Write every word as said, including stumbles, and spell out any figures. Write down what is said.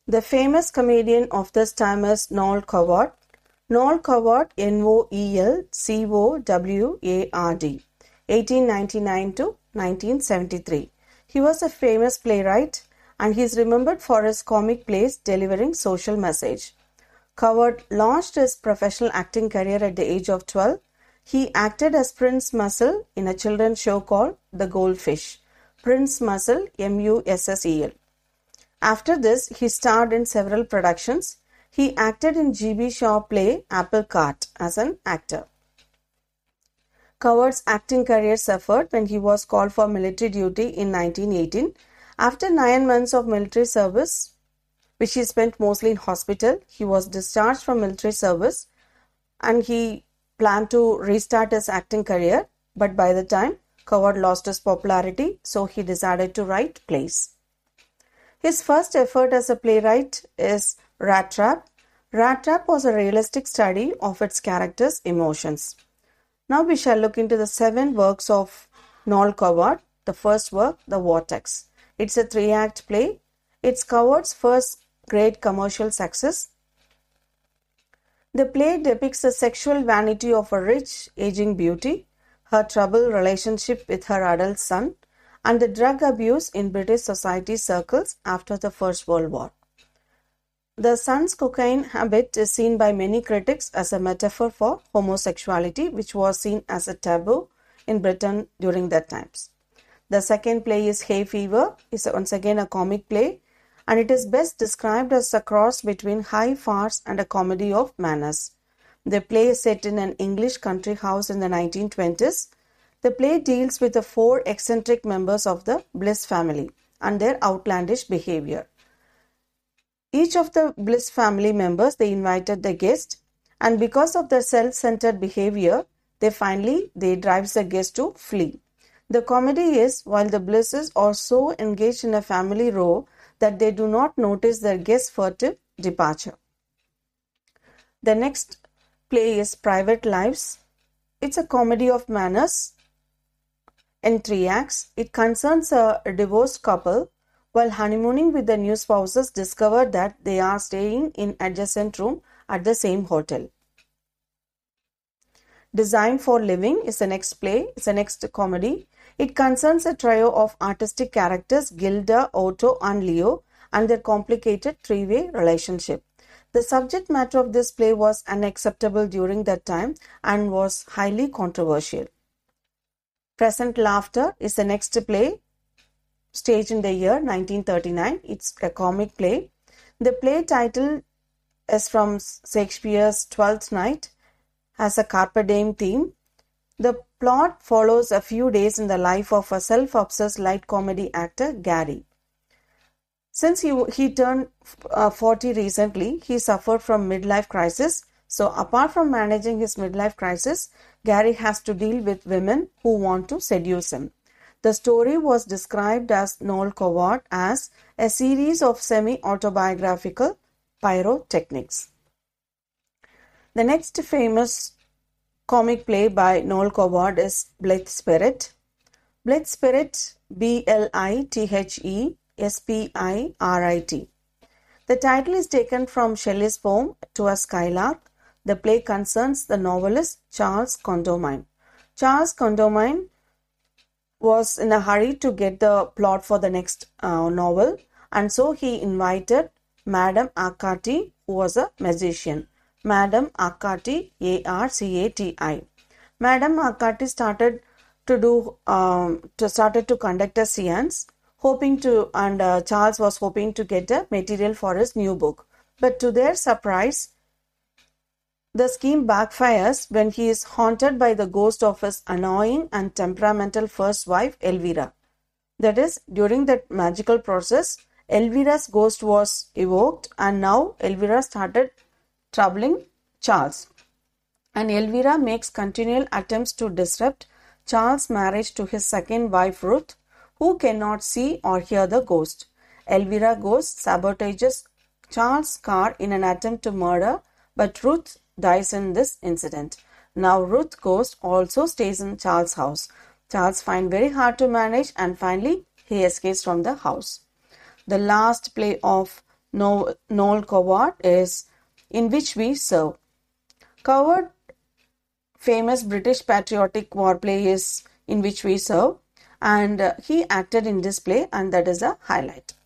The famous comedian of this time is Noel Coward. Noel Coward, N O E L C O W A R D, eighteen ninety-nine to nineteen seventy-three. He was a famous playwright and he is remembered for his comic plays delivering social message. Coward launched his professional acting career at the age of twelve. He acted as Prince Mussel in a children's show called The Goldfish. Prince Mussel, M U S S E L. After this, he starred in several productions. He acted in G B Shaw play Apple Cart as an actor. Coward's acting career suffered when he was called for military duty in nineteen eighteen. After nine months of military service, which he spent mostly in hospital, he was discharged from military service and he planned to restart his acting career. But by the time, Coward lost his popularity, so he decided to write plays. His first effort as a playwright is Rat Trap. Rat Trap was a realistic study of its characters' emotions. Now we shall look into the seven works of Noel Coward. The first work, The Vortex. It's a three-act play. It's Coward's first great commercial success. The play depicts the sexual vanity of a rich, aging beauty, her troubled relationship with her adult son, and the drug abuse in British society circles after the First World War. The son's cocaine habit is seen by many critics as a metaphor for homosexuality, which was seen as a taboo in Britain during that times. The second play is Hay Fever. It's once again a comic play, and it is best described as a cross between high farce and a comedy of manners. The play is set in an English country house in the nineteen twenties. The play deals with the four eccentric members of the Bliss family and their outlandish behavior. Each of the Bliss family members, they invited the guest, and because of their self-centered behavior, they finally, they drives the guest to flee. The comedy is, while the Blisses are so engaged in a family row that they do not notice their guest's furtive departure. The next play is Private Lives. It's a comedy of manners in three acts. It concerns a divorced couple while honeymooning with the new spouses discover that they are staying in adjacent room at the same hotel. Designed for Living is the next play. It's the next comedy. It concerns a trio of artistic characters, Gilda, Otto and Leo, and their complicated three-way relationship. The subject matter of this play was unacceptable during that time and was highly controversial. Present Laughter is the next play, staged in the year nineteen thirty-nine. It's a comic play. The play title is from Shakespeare's Twelfth Night, has a Carpe Diem theme. The plot follows a few days in the life of a self-obsessed light comedy actor, Gary. Since he, he turned uh, forty recently, he suffered from midlife crisis. So apart from managing his midlife crisis, Gary has to deal with women who want to seduce him. The story was described as Noel Coward as a series of semi-autobiographical pyrotechnics. The next famous comic play by Noel Coward is Blithe Spirit. Blithe Spirit, B L I T H E S P I R I T. The title is taken from Shelley's poem To a Skylark. The play concerns the novelist Charles Condamine. Charles Condamine was in a hurry to get the plot for the next uh, novel, and so he invited Madame Arcati, who was a magician. Madame Arcati, A R C A T I. Madame Arcati started to do um, to started to conduct a seance, hoping to, and uh, Charles was hoping to get a material for his new book. But to their surprise, the scheme backfires when he is haunted by the ghost of his annoying and temperamental first wife, Elvira. That is, during that magical process, Elvira's ghost was evoked, and now Elvira started troubling Charles. And Elvira makes continual attempts to disrupt Charles' marriage to his second wife, Ruth, who cannot see or hear the ghost. Elvira ghost sabotages Charles' car in an attempt to murder, but Ruth dies in this incident. Now Ruth ghost also stays in Charles' house. Charles finds very hard to manage, and finally he escapes from the house. The last play of No, Noel Coward is In Which We Serve. Coward, famous British patriotic war play is In Which We Serve, and uh, he acted in this play, and that is a highlight.